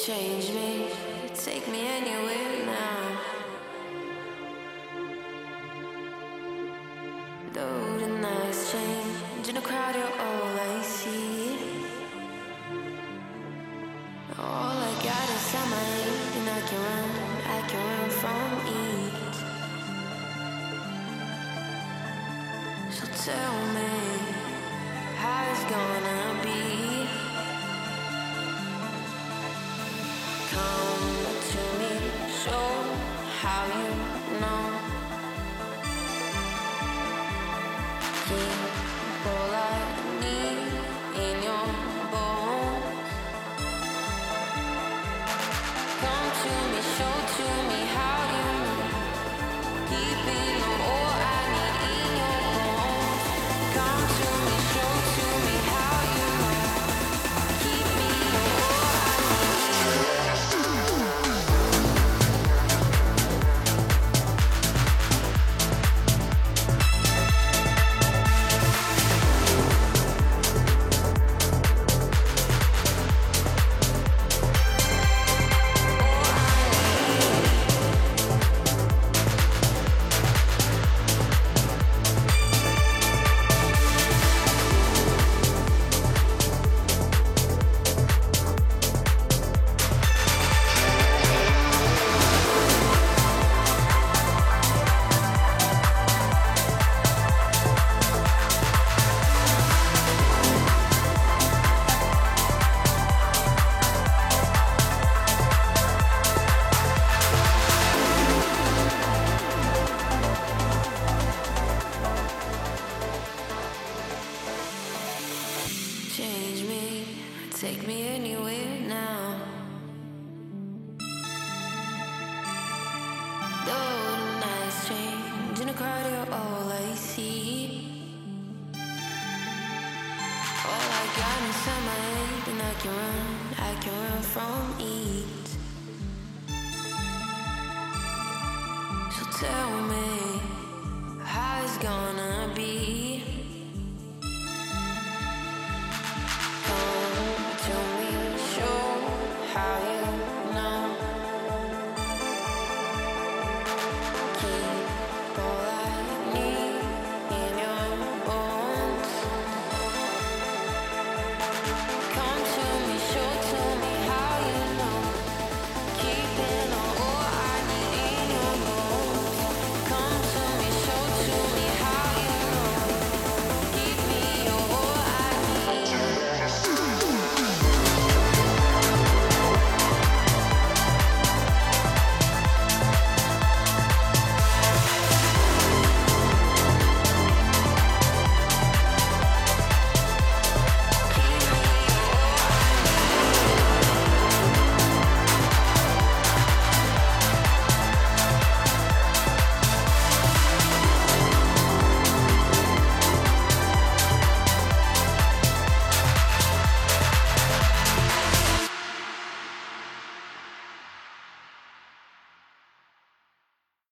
Change me, take me anywhere now. Though the nights change in a crowd, you're all I see. All I got is on my head, and I can run from it. So tell me how it's gonna be. Come to me, show how you know. Keep all I need in your bones. Come to me, show to me how you know. Keeping all I need in your bones. Come to me, show to me how you know. Keep me all I change me, take me anywhere now. Though the nights change in a crowd, you're all I see. All I got inside my head, and I can run from it. So tell me how it's gonna be.